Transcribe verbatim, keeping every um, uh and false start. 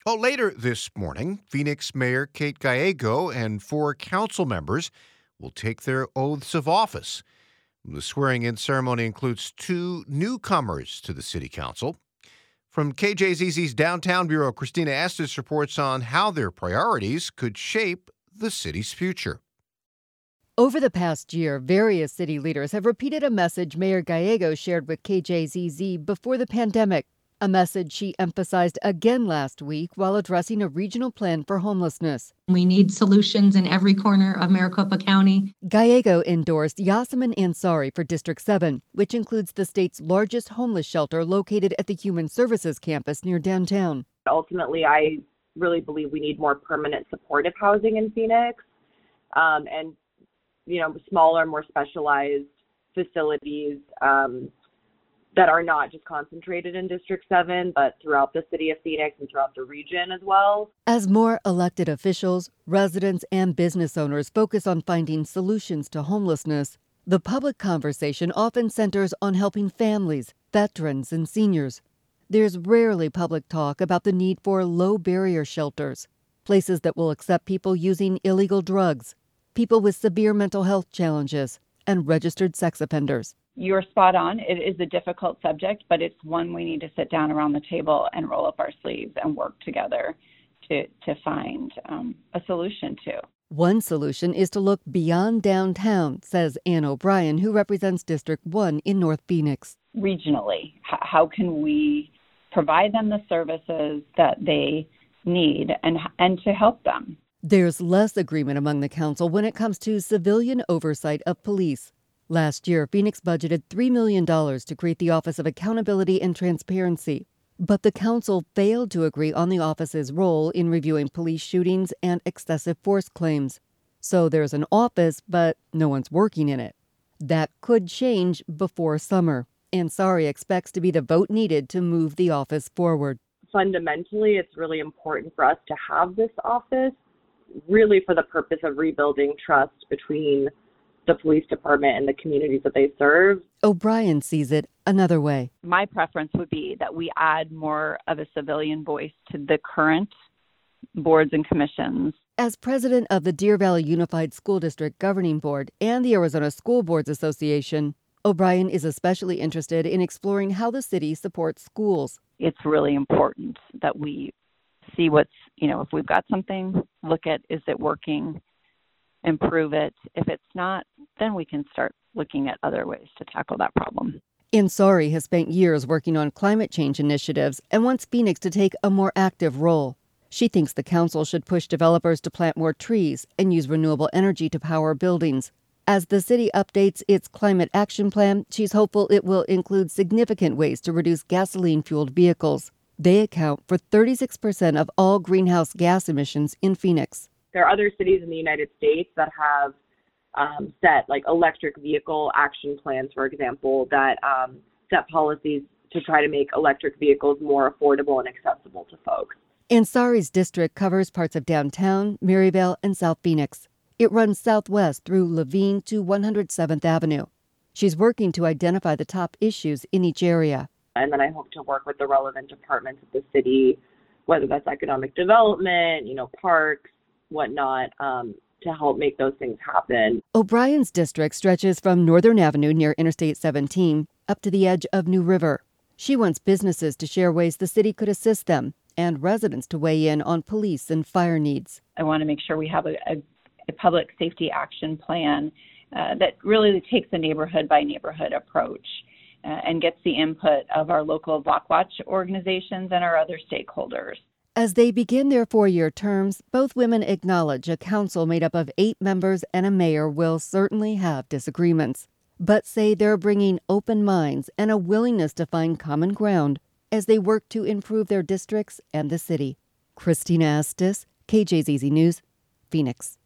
Oh, later this morning, Phoenix Mayor Kate Gallego and four council members will take their oaths of office. The swearing-in ceremony includes two newcomers to the city council. From K J Z Z's Downtown Bureau, Christina Estes reports on how their priorities could shape the city's future. Over the past year, various city leaders have repeated a message Mayor Gallego shared with K J Z Z before the pandemic, a message she emphasized again last week while addressing a regional plan for homelessness. We need solutions in every corner of Maricopa County. Gallego endorsed Yasemin Ansari for District seven, which includes the state's largest homeless shelter located at the Human Services campus near downtown. Ultimately, I really believe we need more permanent supportive housing in Phoenix, um, and you know, smaller, more specialized facilities um, that are not just concentrated in District seven, but throughout the city of Phoenix and throughout the region as well. As more elected officials, residents, and business owners focus on finding solutions to homelessness, the public conversation often centers on helping families, veterans, and seniors. There's rarely public talk about the need for low-barrier shelters, places that will accept people using illegal drugs, people with severe mental health challenges, and registered sex offenders. You're spot on. It is a difficult subject, but it's one we need to sit down around the table and roll up our sleeves and work together to, to find um, a solution to. One solution is to look beyond downtown, says Ann O'Brien, who represents District one in North Phoenix. Regionally, h- how can we provide them the services that they need and and to help them? There's less agreement among the council when it comes to civilian oversight of police. Last year, Phoenix budgeted three million dollars to create the Office of Accountability and Transparency. But the council failed to agree on the office's role in reviewing police shootings and excessive force claims. So there's an office, but no one's working in it. That could change before summer. Ansari expects to be the vote needed to move the office forward. Fundamentally, it's really important for us to have this office, really for the purpose of rebuilding trust between the police department and the communities that they serve. O'Brien sees it another way. My preference would be that we add more of a civilian voice to the current boards and commissions. As president of the Deer Valley Unified School District Governing Board and the Arizona School Boards Association, O'Brien is especially interested in exploring how the city supports schools. It's really important that we see what's, you know, if we've got something, look at, is it working, improve it. If it's not, then we can start looking at other ways to tackle that problem. Ansari has spent years working on climate change initiatives and wants Phoenix to take a more active role. She thinks the council should push developers to plant more trees and use renewable energy to power buildings. As the city updates its climate action plan, she's hopeful it will include significant ways to reduce gasoline-fueled vehicles. They account for thirty-six percent of all greenhouse gas emissions in Phoenix. There are other cities in the United States that have um, set like electric vehicle action plans, for example, that um, set policies to try to make electric vehicles more affordable and accessible to folks. Ansari's district covers parts of downtown, Maryvale, and South Phoenix. It runs southwest through Levine to one hundred seventh Avenue. She's working to identify the top issues in each area. And then I hope to work with the relevant departments of the city, whether that's economic development, you know, parks, whatnot, um, to help make those things happen. O'Brien's district stretches from Northern Avenue near Interstate seventeen up to the edge of New River. She wants businesses to share ways the city could assist them and residents to weigh in on police and fire needs. I want to make sure we have a, a, a public safety action plan uh, that really takes a neighborhood by neighborhood approach uh, and gets the input of our local Block Watch organizations and our other stakeholders. As they begin their four-year terms, both women acknowledge a council made up of eight members and a mayor will certainly have disagreements, but say they're bringing open minds and a willingness to find common ground as they work to improve their districts and the city. Christina Estes, K J Z Z News, Phoenix.